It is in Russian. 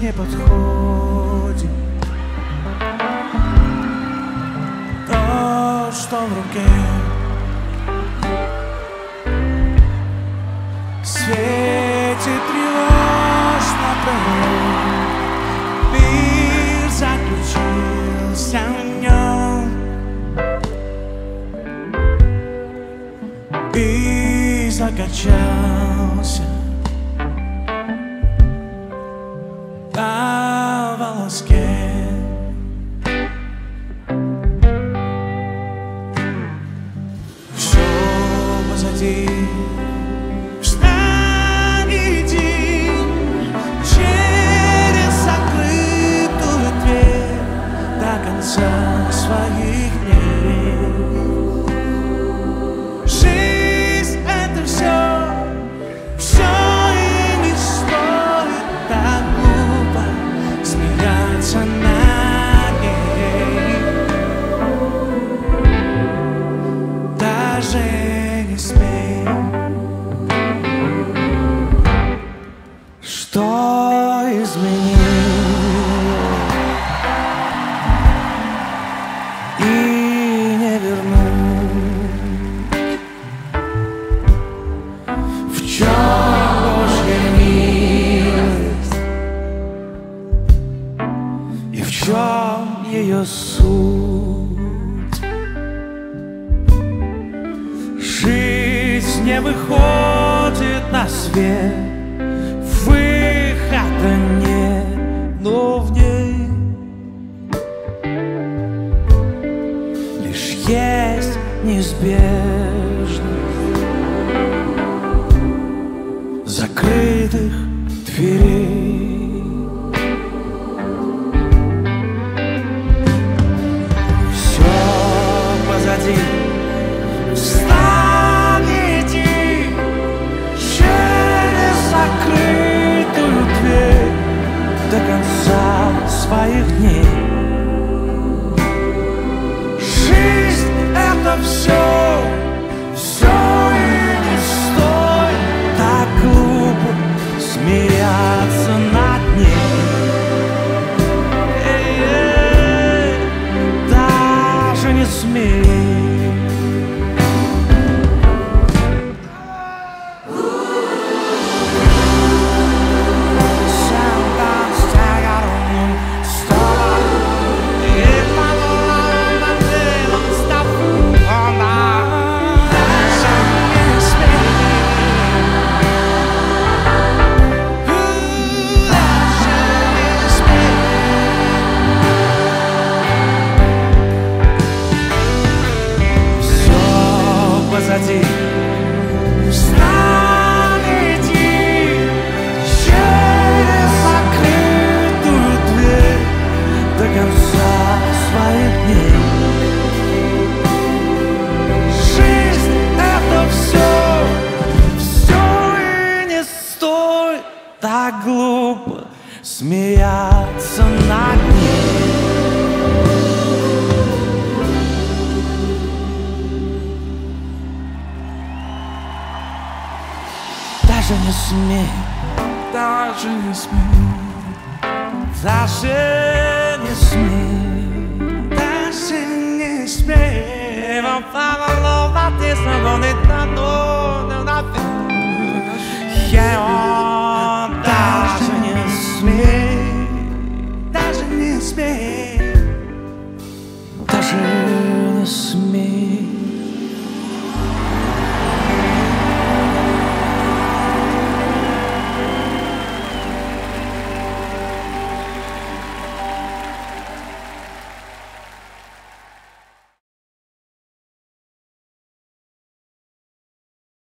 не подходит. То, что в руке, светит тревожно пролет. Мир заключился в нем и закачался на волоске. Все позади, впереди, через закрытую дверь до конца своих дней. Жизнь — это все, все и не стоит так глупо смеяться над ней. Даже не смей. Что изменил и не вернул? В чем Божья милость и в чем ее суть? Жизнь не выходит на свет, выхода нет, но в ней лишь есть неизбежность закрытых дверей. Все позади, встанете через закрытую дверь до конца своих дней. Жизнь — это все, все и не стоит так глупо смеяться над ней. Даже не смей. Позади, встанете через закрытую дверь до конца своих дней. Жизнь — это все, все и не стоит так глупо смеяться над ней. Даже не смей, даже не смей, даже не смей, даже не смей.